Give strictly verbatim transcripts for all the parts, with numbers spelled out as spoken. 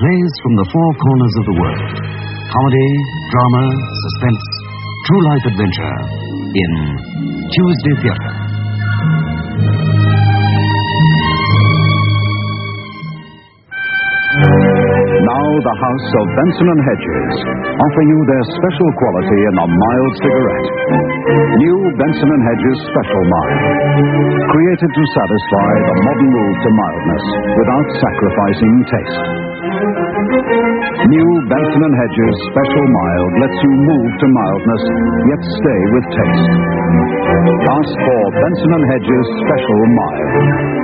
plays from the four corners of the world. Comedy, drama, suspense, true life adventure in Tuesday Theatre. Now the House of Benson and Hedges offer you their special quality in a mild cigarette. New Benson and Hedges Special Mild. Created to satisfy the modern move to mildness without sacrificing taste. New Benson and Hedges Special Mild lets you move to mildness, yet stay with taste. Ask for Benson and Hedges Special Mild.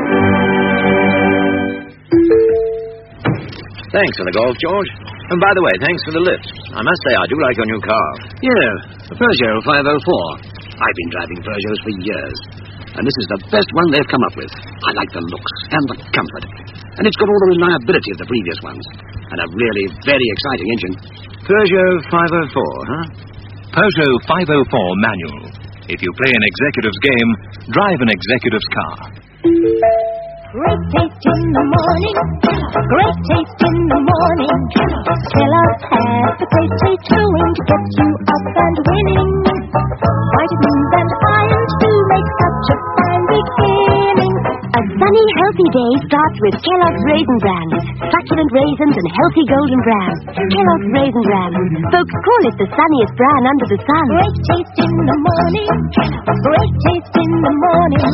Thanks for the golf, George. And by the way, thanks for the lift. I must say, I do like your new car. Yeah, the Peugeot five oh four. I've been driving Peugeots for years, and this is the best one they've come up with. I like the looks and the comfort. And it's got all the reliability of the previous ones. And a really very exciting engine. Peugeot five oh four, huh? Peugeot five oh four manual. If you play an executive's game, drive an executive's car. Great taste in the morning, great taste in the morning. Kellogg's has the great taste going to get you up and winning. Vitamins and ions do make such a fine beginning. A sunny, healthy day starts with Kellogg's Raisin Bran. Succulent raisins and healthy golden bran. Kellogg's Raisin Bran. Folks call it the sunniest bran under the sun. Great taste in the morning, great taste in the morning.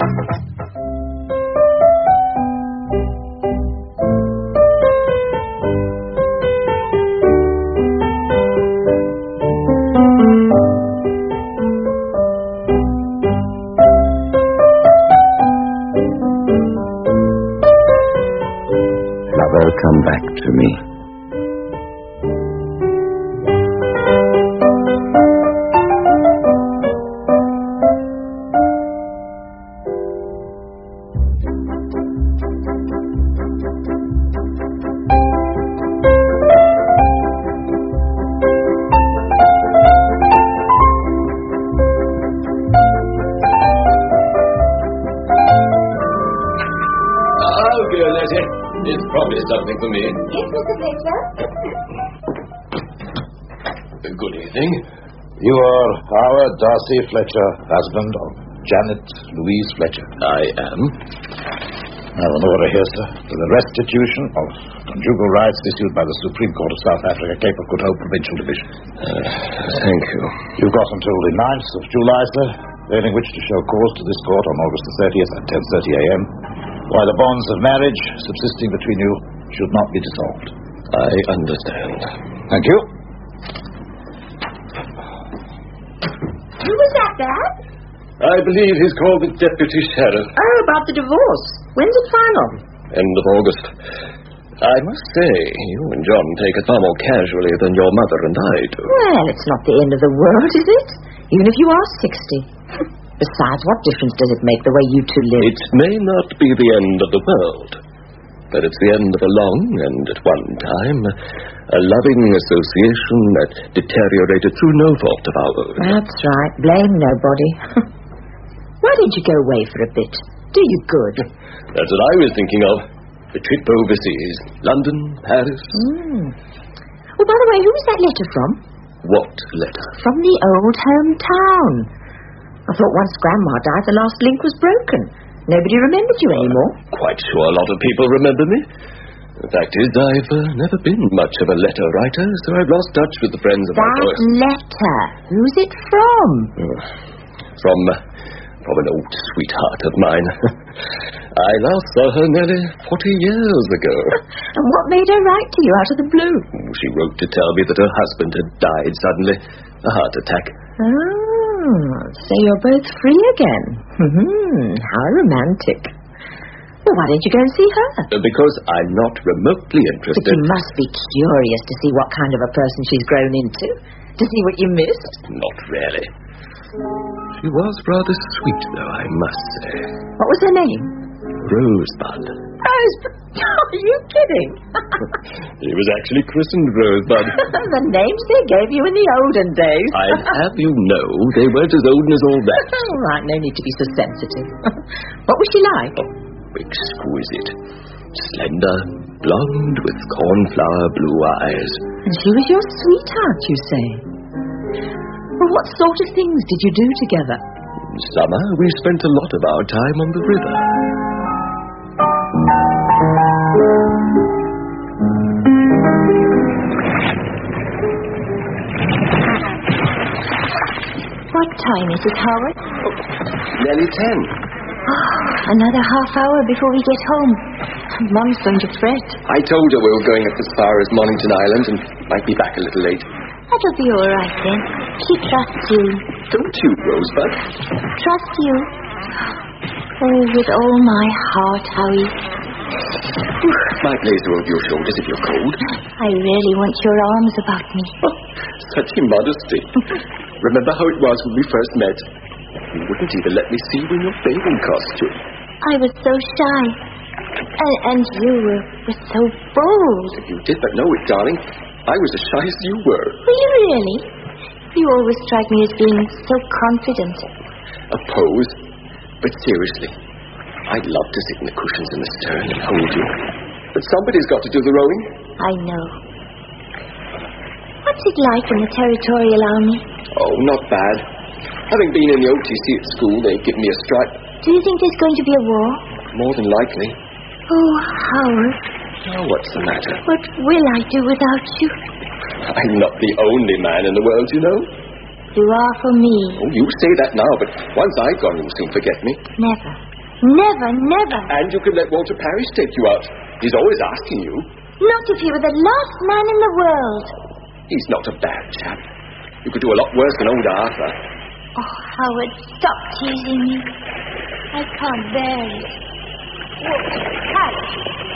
Come back to me. Oh, dear Letty. It's probably something for me. Yes, Mister Fletcher? Good evening. You are Howard Darcy Fletcher, husband of Janet Louise Fletcher. I am. I have an order here, sir, for the restitution of conjugal rights issued by the Supreme Court of South Africa, Cape of Good Hope Provincial Division. Uh, thank you. You've got until the ninth of July, sir, in which to show cause to this court on August the thirtieth at ten thirty a.m., why the bonds of marriage subsisting between you should not be dissolved. I understand. Thank you. Who was that, Dad? I believe he's called the deputy sheriff. Oh, about the divorce. When's it final? End of August. I must say, you and John take it far more casually than your mother and I do. Well, it's not the end of the world, is it? Even if you are sixty. Besides, what difference does it make the way you two live? It may not be the end of the world, but it's the end of a long and, at one time, a loving association that deteriorated through no fault of our own. That's right. Blame nobody. Why did you go away for a bit? Do you good? That's what I was thinking of. A trip overseas. London, Paris. Mm. Well, by the way, who was that letter from? What letter? From the old hometown. I thought once Grandma died, the last link was broken. Nobody remembered you anymore. I'm quite sure a lot of people remember me. The fact is, I've uh, never been much of a letter writer, so I've lost touch with the friends of that my voice. letter. Who's it from? Uh, from, uh, from an old sweetheart of mine. I last saw her nearly forty years ago. And what made her write to you out of the blue? She wrote to tell me that her husband had died suddenly. A heart attack. Oh, so you're both free again. Hmm, how romantic. Well, why don't you go and see her? Uh, because I'm not remotely interested. But you must be curious to see what kind of a person she's grown into. To see what you missed. Not really. She was rather sweet, though, I must say. What was her name? Rosebud. Rosebud? Are you kidding? He was actually christened Rosebud. The names they gave you in the olden days. I'd have you know they weren't as old as all that. All right, no need to be so sensitive. What was she like? Oh, exquisite. Slender, blonde with cornflower blue eyes. And she was your sweetheart, you say? Well, what sort of things did you do together? In summer, we spent a lot of our time on the river. What time is it, Howard? Oh, nearly ten. Oh, another half hour before we get home. Mum's going to fret. I told her we were going up as far as Mornington Island and might be back a little late. That'll be all right then. She trusts you. Don't you, Rosebud? Trust you? Oh, with all my heart, Howie. My blazer over your shoulders if you're cold. I really want your arms about me. Oh, such immodesty. Remember how it was when we first met? You wouldn't even let me see you in your bathing costume. I was so shy. And, and you were, were so bold. You did but know it, darling. I was as shy as you were. Were you really? You always strike me as being so confident. A pose. But seriously, I'd love to sit in the cushions in the stern and hold you. But somebody's got to do the rowing. I know. What's it like in the Territorial Army? Oh, not bad. Having been in the O T C at school, they give me a stripe. Do you think there's going to be a war? More than likely. Oh, Howard. Now, what's the matter? What will I do without you? I'm not the only man in the world, you know. You are for me. Oh, you say that now, but once I've gone, you'll soon forget me. Never. Never, never. And you can let Walter Parrish take you out. He's always asking you. Not if you were the last man in the world. He's not a bad chap. You could do a lot worse than old Arthur. Oh, Howard, stop teasing me. I can't bear it. Walter Parrish.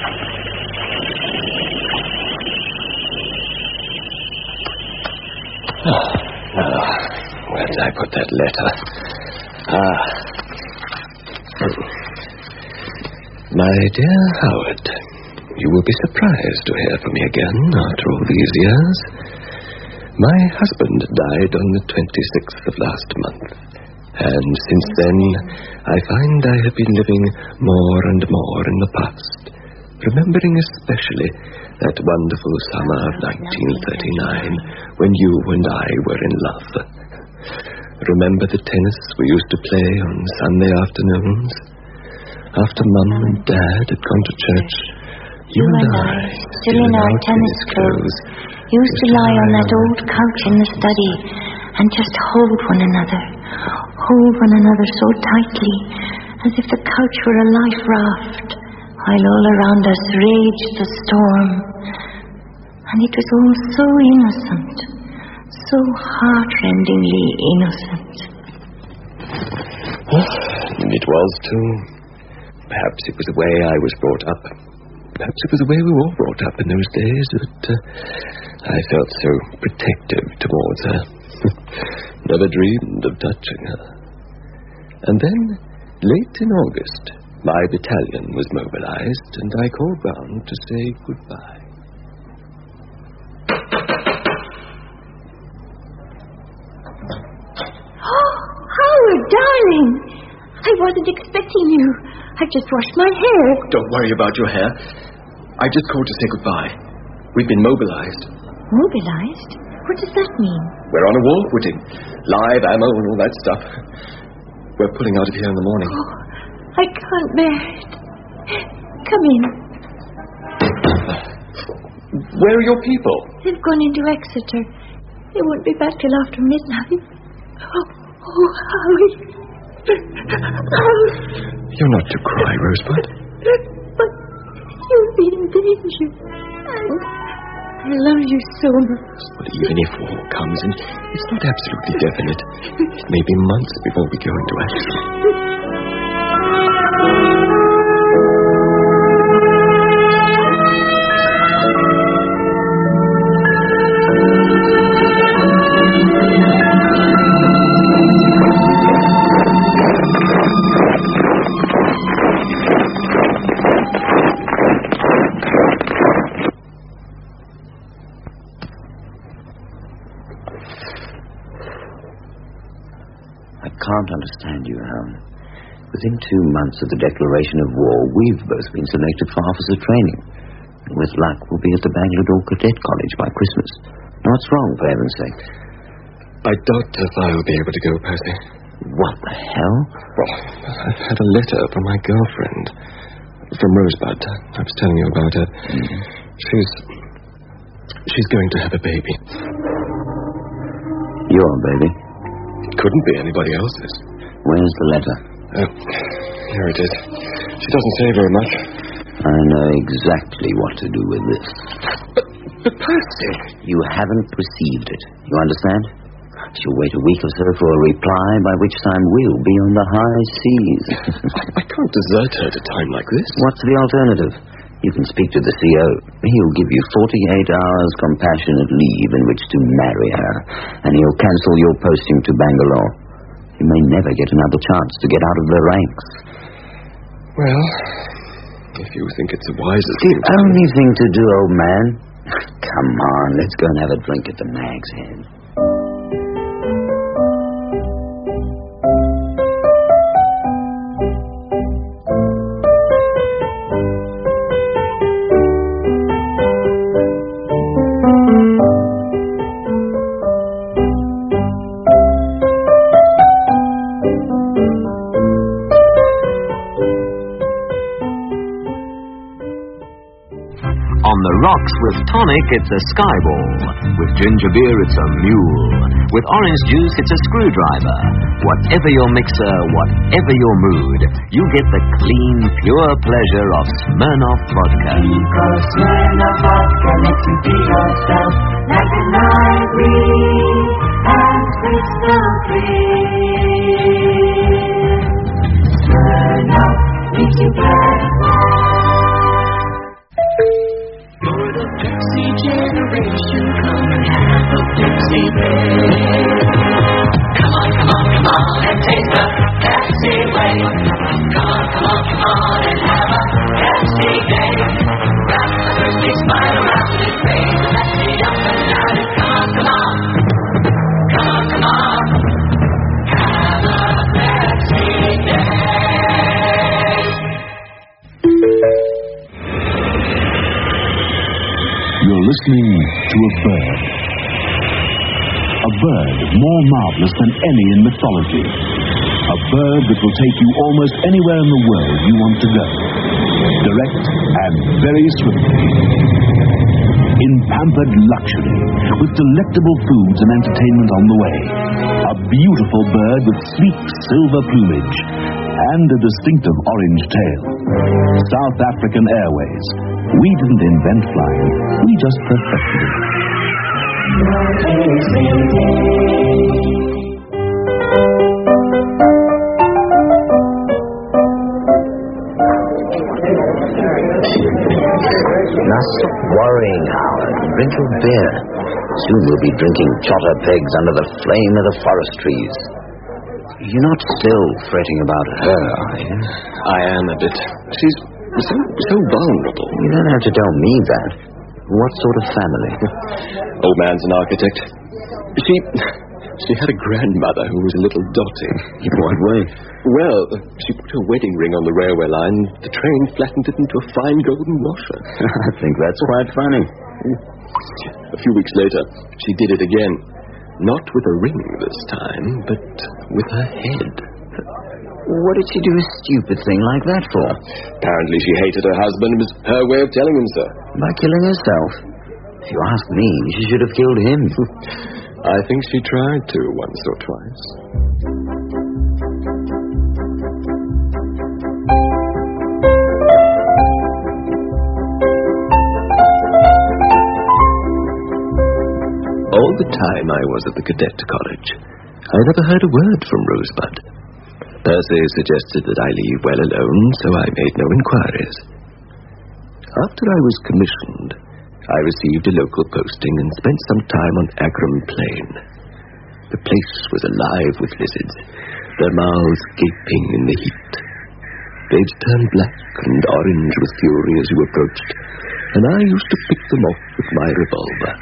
Oh, oh, where did I put that letter? Ah. My dear Howard, you will be surprised to hear from me again after all these years. My husband died on the twenty-sixth of last month, and since then I find I have been living more and more in the past, remembering especially that wonderful summer of nineteen thirty-nine when you and I were in love. Remember the tennis we used to play on Sunday afternoons? After Mum and Dad had gone to church, you, you and I, still in our tennis clothes, used to lie on that old couch in the study and just hold one another, hold one another so tightly, as if the couch were a life raft, while all around us raged the storm. And it was all so innocent, so heart-rendingly innocent. It was, too. Perhaps it was the way I was brought up. Perhaps it was the way we were all brought up in those days that uh, I felt so protective towards her. Never dreamed of touching her. And then, late in August, my battalion was mobilized, and I called round to say goodbye. Oh, Howard, darling! I wasn't expecting you. I've just washed my hair. Don't worry about your hair. I just called to say goodbye. We've been mobilized. Mobilized? What does that mean? We're on a war footing. Live ammo and all that stuff. We're pulling out of here in the morning. Oh, I can't bear it. Come in. Where are your people? They've gone into Exeter. They won't be back till after midnight. Oh, oh Howie. You're not to cry, Rosebud. But you'll be in danger. And I love you so much. But even if war comes, and it's not absolutely definite, it may be months before we go into action. I can't understand you, Helen. Within two months of the declaration of war, we've both been selected for officer training. with luck, will be at the Bangladore Cadet College by Christmas. What's wrong, for heaven's sake? I doubt if I will be able to go, Percy. What the hell? Well, I've had a letter from my girlfriend. From Rosebud. I was telling you about her. Mm-hmm. She's... She's going to have a baby. Your baby? It couldn't be anybody else's. Where's the letter? Oh, here it is. She doesn't say very much. I know exactly what to do with this. But, but Percy... You haven't received it. You understand? She'll wait a week or so for a reply, by which time we'll be on the high seas. I, I can't desert her at a time like this. What's the alternative? You can speak to the C O. He'll give you forty-eight hours compassionate leave in which to marry her, and he'll cancel your posting to Bangalore. You may never get another chance to get out of the ranks. Well, if you think it's the wisest the thing to only do... thing to do, old man. Come on, let's go and have a drink at the Mag's Head. Rocks with tonic, it's a skyball. With ginger beer, it's a mule. With orange juice, it's a screwdriver. Whatever your mixer, whatever your mood, you get the clean, pure pleasure of Smirnoff vodka. Because Smirnoff vodka lets you be yourself, like an ivory and crystal clear. Smirnoff makes you glad. Generation, come and have a Pepsi break. Come on, come on, come on and taste the Pepsi way. Come on, come on, come on and have a Pepsi day. Wrap a thirsty smile around his face. Let's be up and down it. Come on, come on. Come on, come on. Have a Pepsi day. You're listening to a bird. A bird more marvelous than any in mythology. A bird that will take you almost anywhere in the world you want to go. Direct and very swiftly. In pampered luxury, with delectable foods and entertainment on the way. A beautiful bird with sleek silver plumage and a distinctive orange tail. South African Airways. We didn't invent flying, we just perfected it. Now stop worrying, Howard. Drink your beer. Soon we'll be drinking chotter pegs under the flame of the forest trees. You're not still fretting about her, are you? I am a bit. She's so, so vulnerable. You don't have to tell me that. What sort of family? Old man's an architect. She... She had a grandmother who was a little dotty. In what way? Well, she put her wedding ring on the railway line. The train flattened it into a fine golden washer. I think that's quite funny. A few weeks later, she did it again. Not with a ring this time, but with her head. What did she do a stupid thing like that for? Apparently she hated her husband. It was her way of telling him so. By killing herself? If you ask me, she should have killed him. I think she tried to once or twice. All the time I was at the cadet college, I never heard a word from Rosebud. Percy suggested that I leave well alone, so I made no inquiries. After I was commissioned, I received a local posting and spent some time on Agram Plain. The place was alive with lizards, their mouths gaping in the heat. They'd turn black and orange with fury as you approached, and I used to pick them off with my revolver.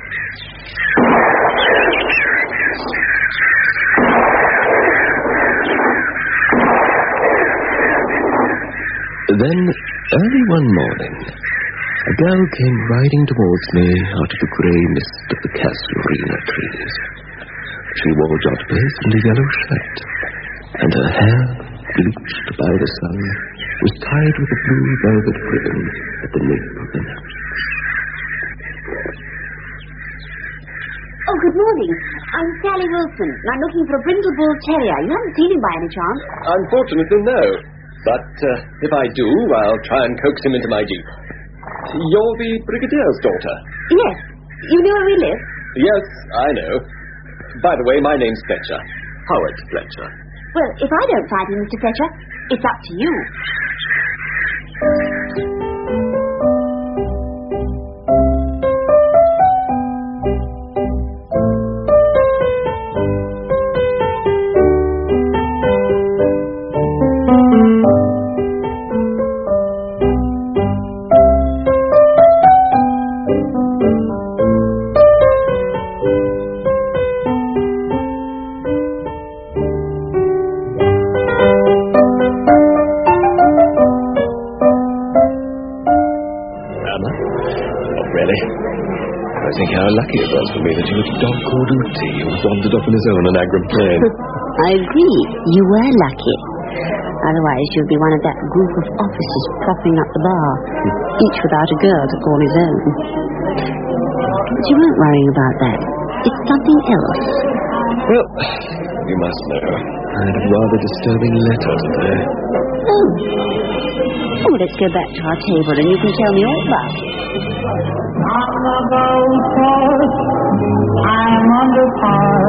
Then, early one morning, A girl came riding towards me out of the grey mist of the casuarina trees. She wore jodhpurs and a yellow shirt, and her hair, bleached by the sun, was tied with a blue velvet ribbon at the nape of the neck. Oh, good morning. I'm Sally Wilson, and I'm looking for a brindle bull terrier. You haven't seen him by any chance? Unfortunately, no. But uh, if I do, I'll try and coax him into my jeep. You're the Brigadier's daughter? Yes. You know where we live? Yes, I know. By the way, my name's Fletcher. Howard Fletcher. Well, if I don't find him, Mister Fletcher, it's up to you. How lucky it was for me that you had a dog called Uti who wandered off on his own on Agram Plain. I agree. You were lucky. Otherwise, you'd be one of that group of officers propping up the bar, each without a girl to call his own. But you weren't worrying about that. It's something else. Well, you must know, I had a rather disturbing letter today. Oh. Oh, let's go back to our table and you can tell me all about it. On the gold coast, I'm under par.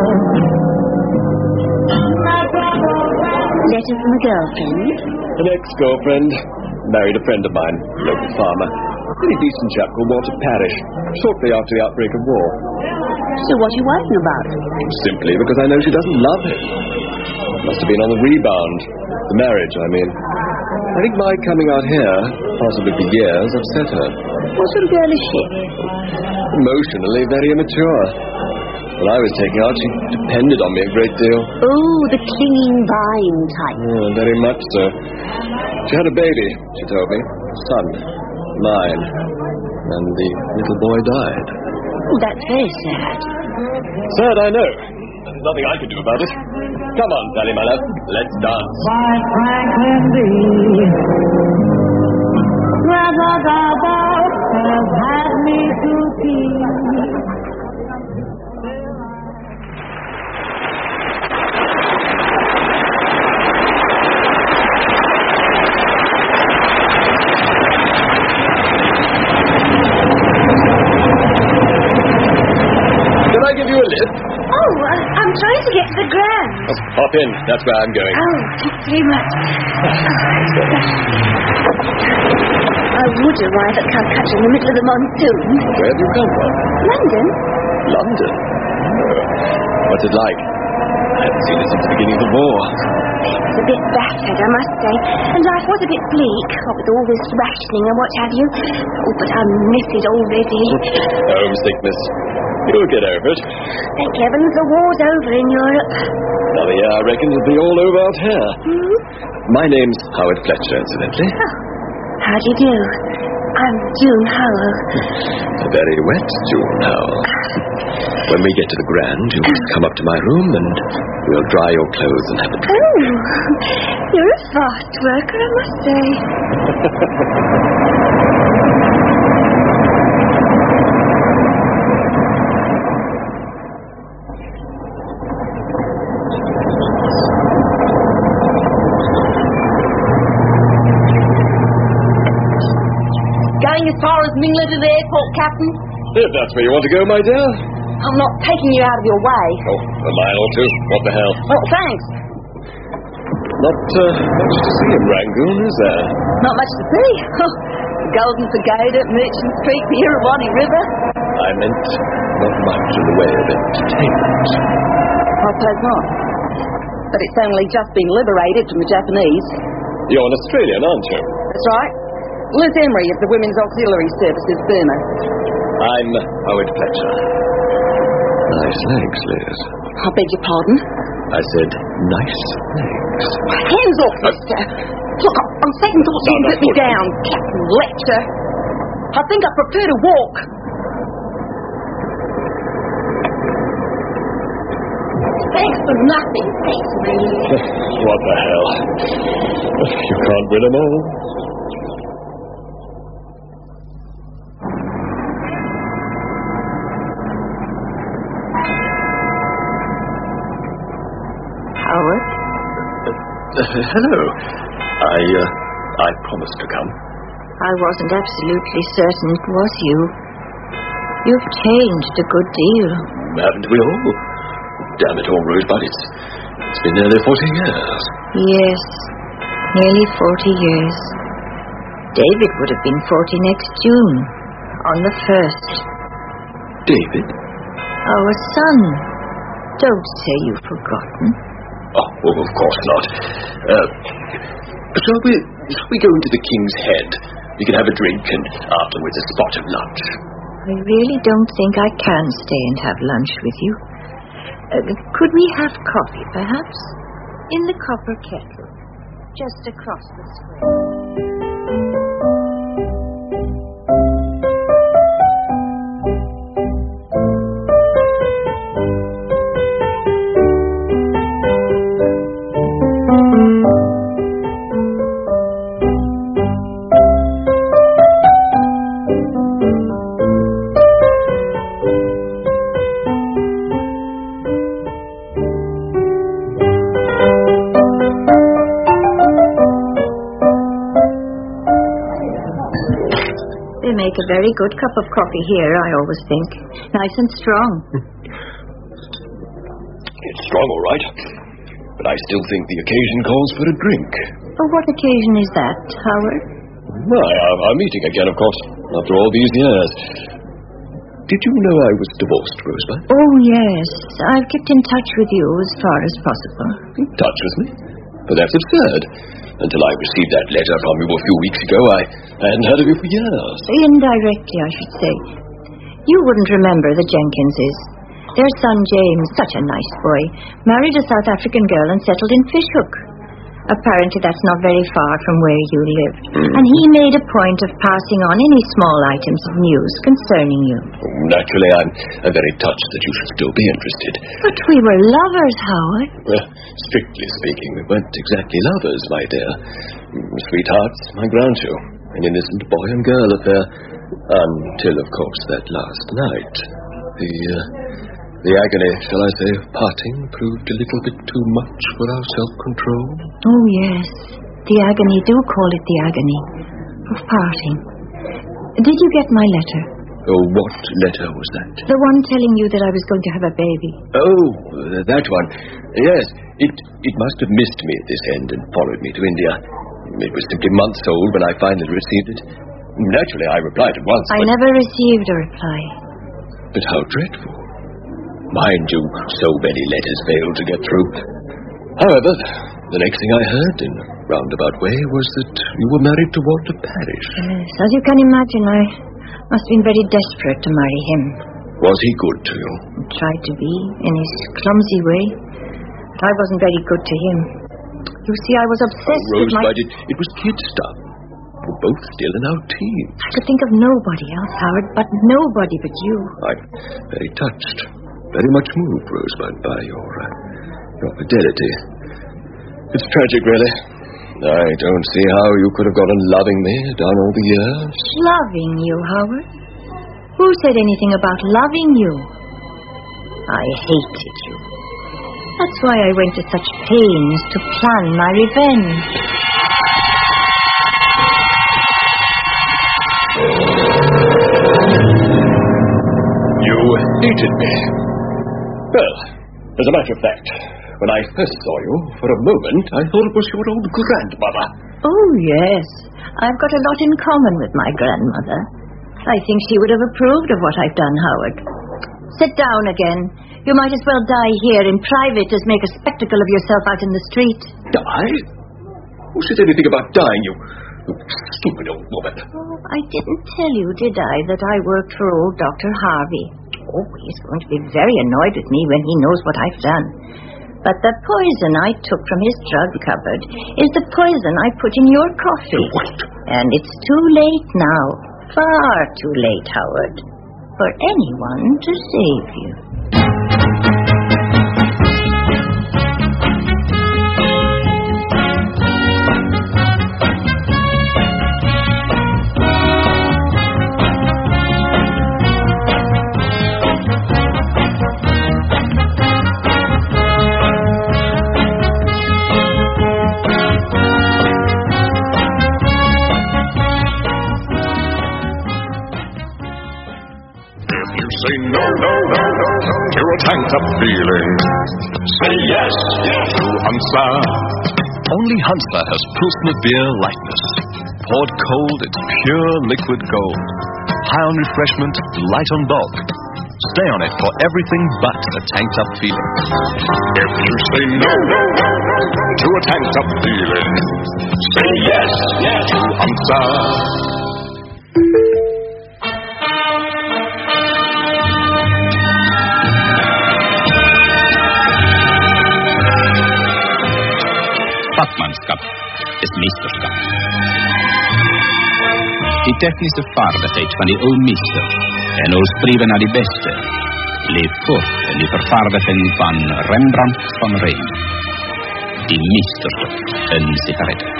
Letter from a girlfriend? An ex-girlfriend. Married a friend of mine, local farmer. Pretty decent chap called Walter Parrish, shortly after the outbreak of war. So what are you worrying about? Simply because I know she doesn't love him. Must have been on the rebound. The marriage, I mean. I think my coming out here, possibly for years, upset her. What sort of girl is she? Emotionally very immature. When I was taking out, she depended on me a great deal. Oh, the clinging vine type. Oh, very much so. She had a baby, she told me. A son. Mine. And the little boy died. Oh, that's very sad. Sad, I know. There's nothing I can do about it. Come on, Sally, my love. Let's dance. By Franklin D. Grandma Gaba has had me to pee. Can I give you a lift? Oh, uh, I'm trying to get to the Grand. Oh, hop in. That's where I'm going. Oh, thanks very much. I would arrive at Calcutta in the middle of the monsoon. Where have you come from? London. London? Oh. What's it like? I haven't seen it since the beginning of the war. It's a bit battered, I must say. And life was a bit bleak, what with all this rationing and what have you. Oh, but I miss it already. Homesickness. You'll get over it. Thank heavens the war's over in Europe. Another year, I reckon, it'll be all over out here. Hmm? My name's Howard Fletcher, incidentally. Oh, how do you do? I'm June Howell. A very wet June Howell. When we get to the Grand, you must come up to my room and we'll dry your clothes and have a drink. Oh, you're a fast worker, I must say. Going as far as Mingla to the airport, Captain? If that's where you want to go, my dear. I'm not taking you out of your way. Oh, a mile or two. What the hell? Oh, thanks. Not uh, much to see in Rangoon, is there? Not much to see. The Golden Pagoda, Merchant Street, the Irrawaddy River. I meant not much in the way of entertainment. I suppose not. But it's only just been liberated from the Japanese. You're an Australian, aren't you? That's right. Liz Emery of the Women's Auxiliary Services, Burma. I'm Howard Fletcher. Nice legs, Liz. I beg your pardon? I said nice legs. Hands off, mister. Look, on second thoughts, you can put me down, Captain Fletcher. I think I prefer to walk. Thanks for nothing. Thanks, really. What the hell? You can't win them all. Howard? Uh, uh, hello. I, uh, I promised to come. I wasn't absolutely certain it was you. You've changed a good deal. Haven't we all? Damn it all, Rosebud, it's, it's been nearly forty years. Yes, nearly forty years. David would have been forty next June, on the first. David? Our son. Don't say you've forgotten. Oh, well, of course not. Uh, shall we, shall we go into the King's Head? We can have a drink and afterwards a spot of lunch. I really don't think I can stay and have lunch with you. Uh, could we have coffee, perhaps? In the copper kettle, just across the square. Make a very good cup of coffee here, I always think. Nice and strong. It's strong, all right. But I still think the occasion calls for a drink. Oh, what occasion is that, Howard? Why, our, our meeting again, of course, after all these years. Did you know I was divorced, Rosebud? Oh, yes. I've kept in touch with you as far as possible. In touch with me? But that's absurd. Until I received that letter from you a few weeks ago, I hadn't heard of you for years. Indirectly, I should say. You wouldn't remember the Jenkinses. Their son James, such a nice boy, married a South African girl and settled in Fishhook. Apparently that's not very far from where you lived. Mm. And he made a point of passing on any small items of news concerning you. Naturally, I'm uh, very touched that you should still be interested. But we were lovers, Howard. Well, strictly speaking, we weren't exactly lovers, my dear. Sweethearts, I grant you. An innocent boy and girl affair. Until, of course, that last night. The, uh, the agony, shall I say, of parting proved a little bit too much for our self-control. Oh, yes. The agony, do call it the agony of parting. Did you get my letter? Oh, what letter was that? The one telling you that I was going to have a baby. Oh, that one. Yes, it, it must have missed me at this end and followed me to India. It was simply months old when I finally received it. Naturally, I replied at once. I but... never received a reply. But how dreadful. Mind you, so many letters failed to get through. However, the next thing I heard in a roundabout way was that you were married to Walter Parrish. Yes, as you can imagine, I must have been very desperate to marry him. Was he good to you? He tried to be, in his clumsy way. But I wasn't very good to him. You see, I was obsessed oh, with my... Rosebud, it, it was kid stuff. We're both still in our teens. I could think of nobody else, Howard, but nobody but you. I'm very touched, very much moved, Rosebud, by your, uh, your fidelity. It's tragic, really. I don't see how you could have gone on loving me down all the years. Loving you, Howard? Who said anything about loving you? I hated you. That's why I went to such pains to plan my revenge. You hated me. Well, as a matter of fact, when I first saw you, for a moment, I thought it was your old grandmother. Oh, yes. I've got a lot in common with my grandmother. I think she would have approved of what I've done, Howard. Sit down again. You might as well die here in private as make a spectacle of yourself out in the street. Die? Who said anything about dying, you, you stupid old woman? Oh, I didn't tell you, did I, that I worked for old Doctor Harvey. Oh, he's going to be very annoyed with me when he knows what I've done. But the poison I took from his drug cupboard is the poison I put in your coffee. What? And it's too late now. far too late, Howard, for anyone to save you. Say no, no, no, no, no to a tanked-up feeling. Say yes, yes to Hansa. Only Hansa has Pilsner beer lightness. Poured cold, it's pure liquid gold. High on refreshment, light on bulk. Stay on it for everything but a tanked-up feeling. If you say no, no, no, no, no to a tanked-up feeling, say yes, yes to Hansa. Vakmanskap is meesterskap. Die technische vaardigheid van die ou meester en ons streven naar die beste leeft voort in die vervaardiging van Rembrandt van Rijn. Die meesterskap in sigaretten.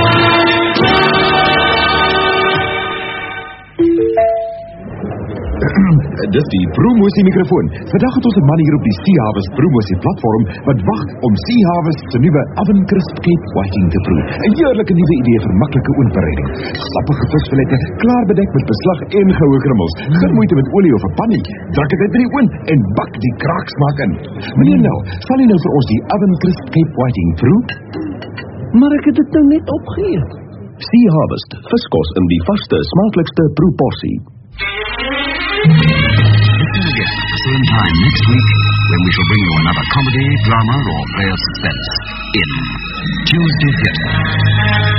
Dis die promosie microfoon. Vandag het ons 'n man hier op die Sea Harvest promosie platform wat wag om Sea Harvest se nuwe Oven Crisp Cape Whiting te proe. 'n Heerlike nuwe idee vir maklike oorbereiding. Sappige visfilette, klaar bedek met beslag en goue krummels. Geen moeite met olie of 'n pannie. Druk dit uit in die oond en bak die kraaksmaak in. Meneer nou, sal jy nou vir ons die Oven Crisp Cape Whiting proe? Maar ek het dit nou net opgeëet. Sea Harvest, viskos in die vaste, smaaklikste proeporsie. Listen again at the same time next week when we shall bring you another comedy, drama, or play of suspense in Tuesday Theatre.